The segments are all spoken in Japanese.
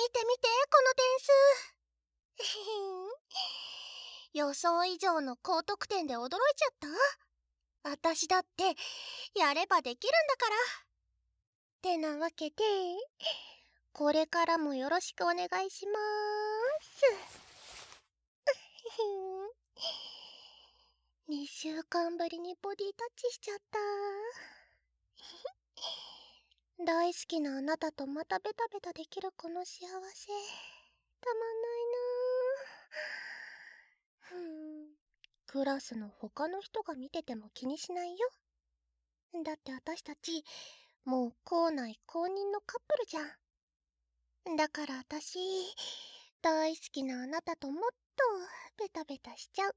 見て見て、この点数。予想以上の高得点で驚いちゃった。私だってやればできるんだから。ってなわけで、これからもよろしくお願いしまーす。2週間ぶりにボディタッチしちゃった。大好きなあなたとまたベタベタできるこの幸せ、たまんないなぁ。クラスの他の人が見てても気にしないよ。だって私たち、もう校内公認のカップルじゃん。だから私、大好きなあなたともっとベタベタしちゃう。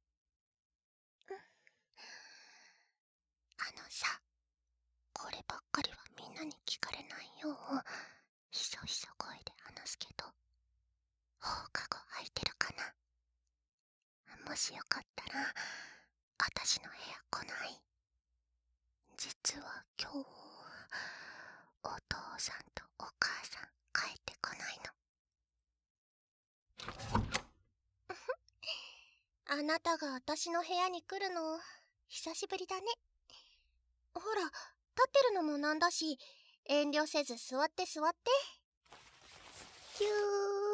さ、こればっかりはみんなに聞かれないよう、ひそひそ声で話すけど、放課後空いてるかな？もしよかったら、私の部屋来ない？実は今日、お父さんとお母さん帰ってこないの。あなたが私の部屋に来るの、久しぶりだね。ほら、立ってるのもなんだし、遠慮せず座って座って。ぎゅー。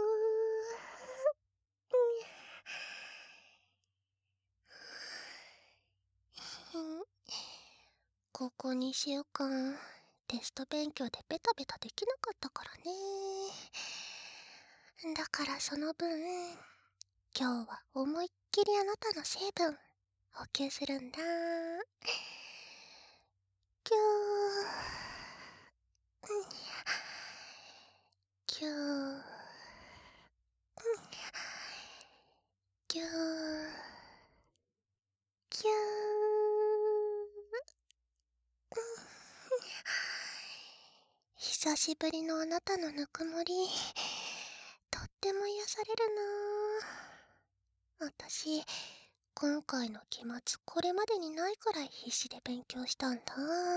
ここ2週間、テスト勉強でベタベタできなかったからね。だからその分、今日は思いっきりあなたの成分、補給するんだ。ぎゅー。ぎゅー。ぎゅー。ぎゅー。久しぶりのあなたのぬくもり、とっても癒されるなぁ。私、今回の期末これまでにないくらい必死で勉強したんだ。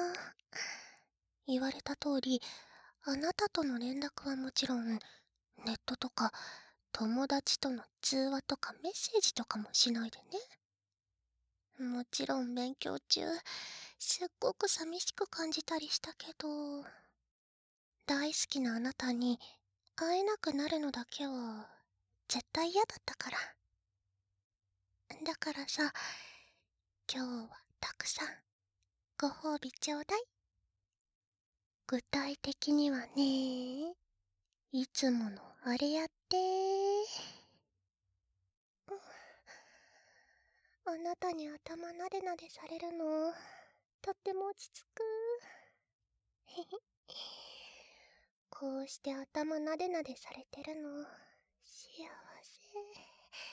言われた通り、あなたとの連絡はもちろん、ネットとか友達との通話とかメッセージとかもしないでね。もちろん勉強中、すっごく寂しく感じたりしたけど、大好きなあなたに会えなくなるのだけは絶対嫌だったから。だからさ、今日はたくさんご褒美ちょうだい。具体的にはね、いつものあれやって。あなたに頭なでなでされるの、とっても落ち着く。こうして頭なでなでされてるの、幸せ。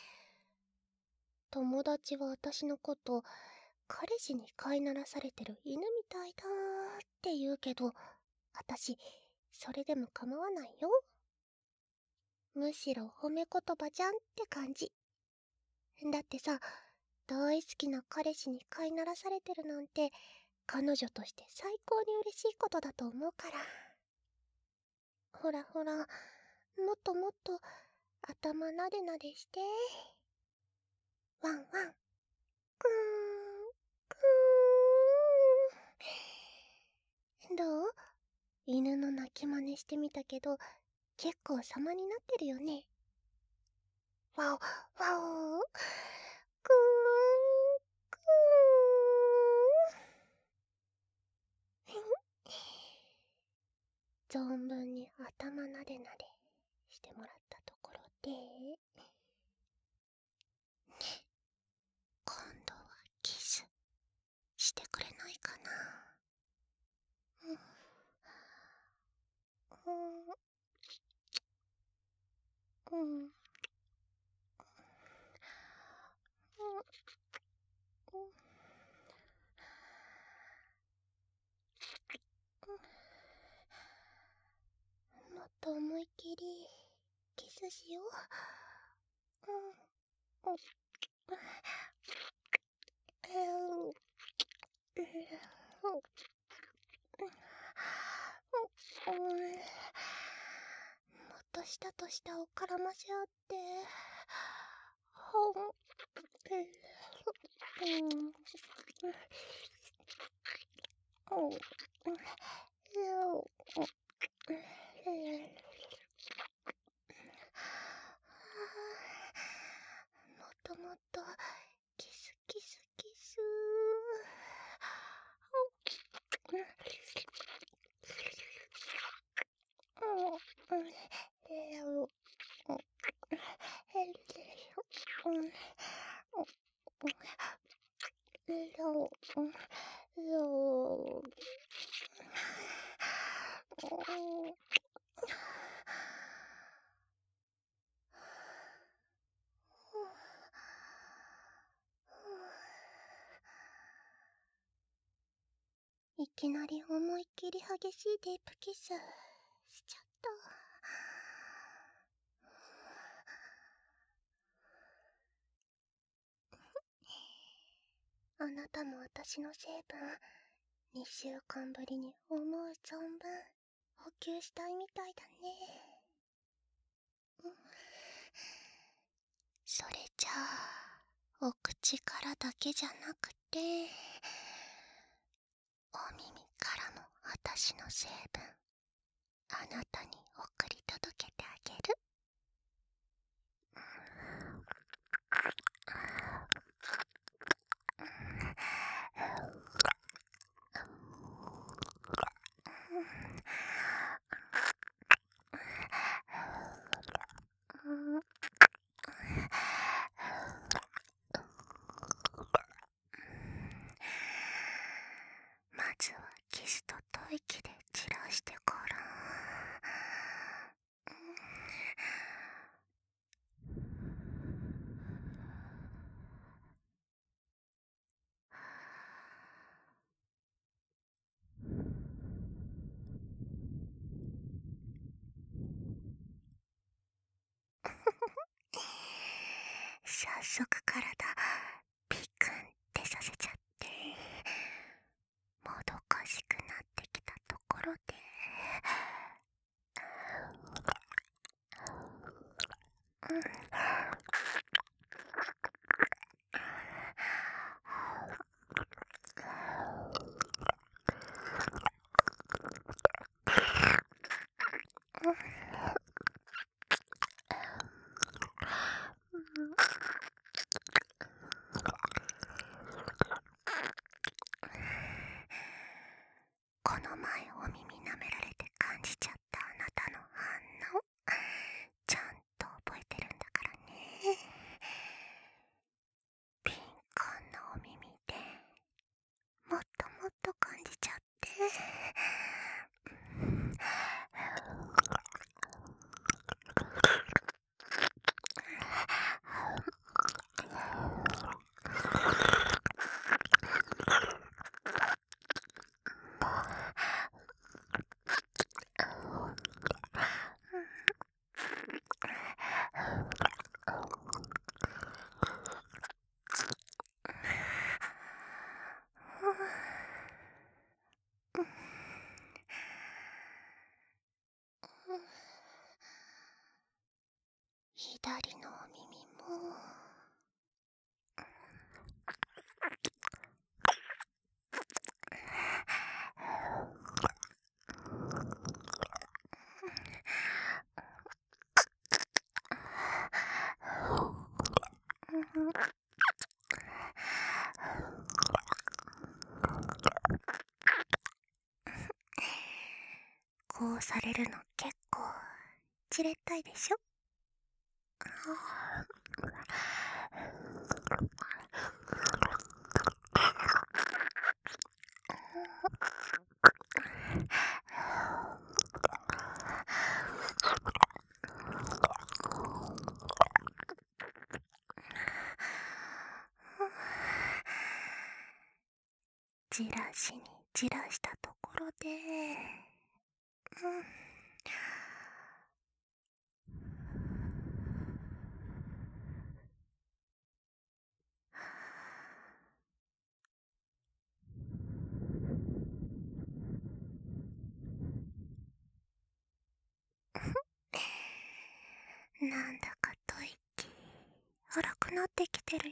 友達は私のこと、彼氏に飼いならされてる犬みたいだって言うけど、私、それでも構わないよ。むしろ褒め言葉じゃんって感じ。だってさ、大好きな彼氏に飼いならされてるなんて、彼女として最高に嬉しいことだと思うから。ほらほら、もっともっと頭なでなでして。ワンワン。くーん、くーん。どう？犬の鳴き真似してみたけど、結構様になってるよね。ワオ、ワオ、くーん、くーん。存分に頭なでなでしてもらったところで、今度はキスしてくれないかな。うん、うん、うん、もっと思いっきりキスしよう。うん、もっとと舌と舌を絡ませ合って、ほん、もっともっとキスキスキス。いきなり思いっきり激しいディープキスしちゃった。あなたも私の成分2週間ぶりに思う存分補給したいみたいだね。それじゃあお口からだけじゃなくてお耳からも私の成分あなたに送り届けてあげる。まずはキスと吐息で散らしてから。早速体ピクンってさせちゃってもどかしくなってきたところでこの前お耳舐められて感じちゃったあなたの反応ちゃんと覚えてるんだからね。敏感なお耳でもっともっと感じちゃって左のお耳もこうされるの結構じれったいでしょ。じらしにじらしたところでくなってきてるよ。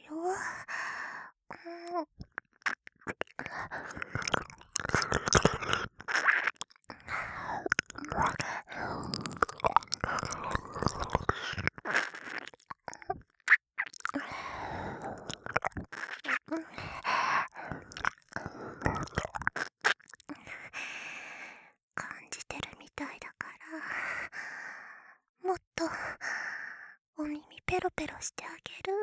感じてるみたいだから、もっとお耳ペロペロしてあげる。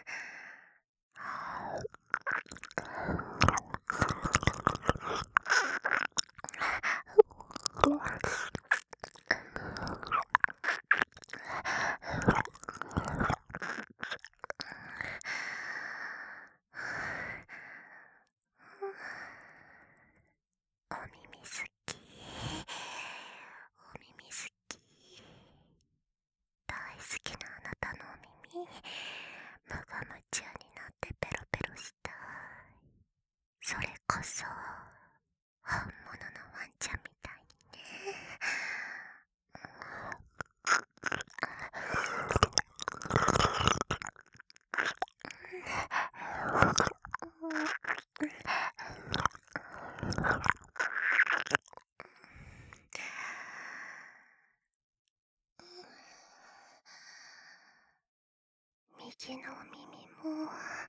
お耳好き、お耳好き、大好きなあなたのお耳、無我夢中になってペロペロしたい。それこそ本物のワンちゃんみたいにね。右のお耳も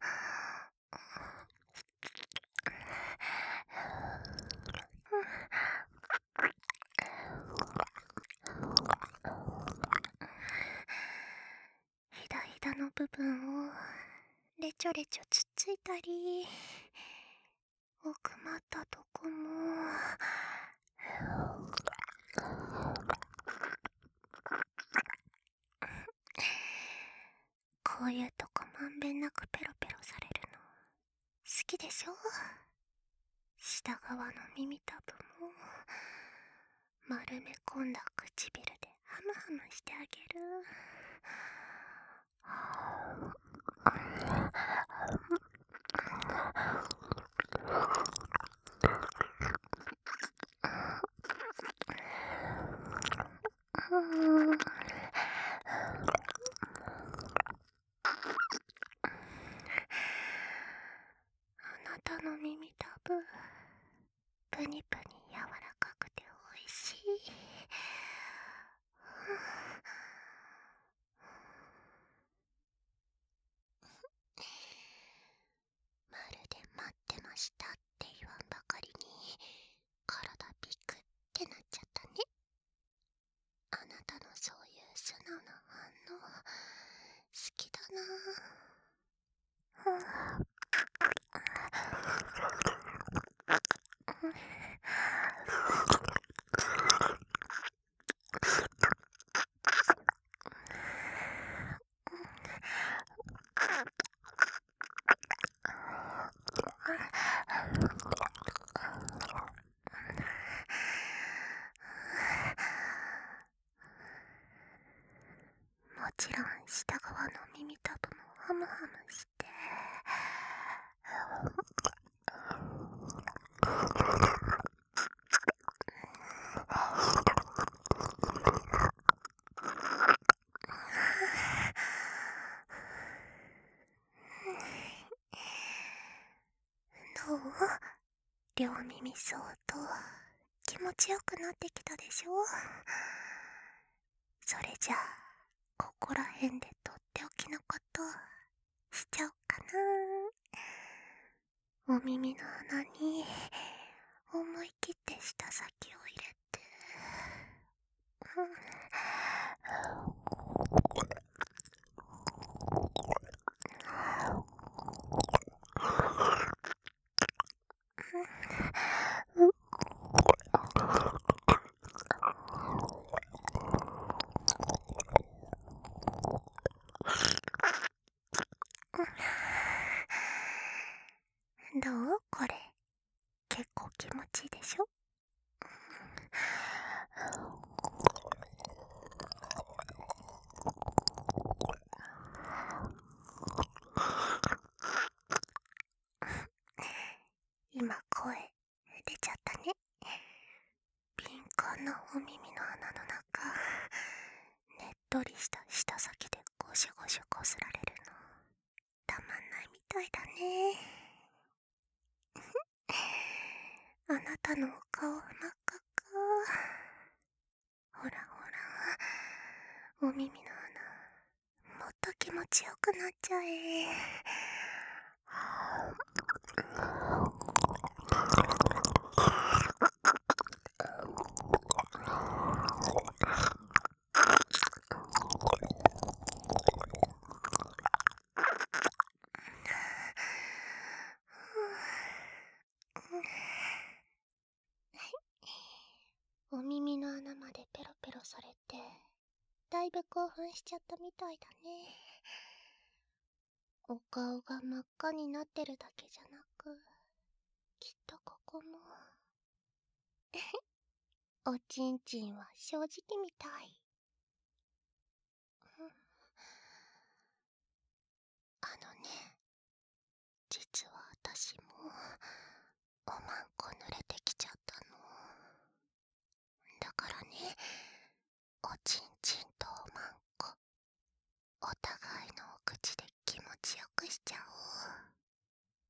ひだひだの部分をレチョレチョつっついたり、奥まったとこもこういうとこまんべんなくペロペロされるの好きでしょ。下側の耳たぶも丸め込んだ唇でハムハムしてあげる。あなたの耳たぶプニプニ柔らかくておいしい。まるで待ってましたって言わんばかりに体ビクってなっちゃったね。あなたのそういう素直な反応好きだな。もちろん下側の耳たぶもハムハムして、どう？両耳相当気持ちよくなってきたでしょ。それじゃあここらへんでとっておきのことしちゃおうかな。お耳の穴に思い切って舌先を入れて、どう？これ結構気持ちいいでしょ。今声出ちゃったね。敏感なお耳の穴の中、ねっとりした舌先でゴシゴシこすられるのたいだね。あなたのお顔真っ赤か。ほらほら、お耳の穴、もっと気持ちよくなっちゃえ。お耳の穴までペロペロされて、だいぶ興奮しちゃったみたいだね。お顔が真っ赤になってるだけじゃなく、きっとここもおちんちんは正直みたい。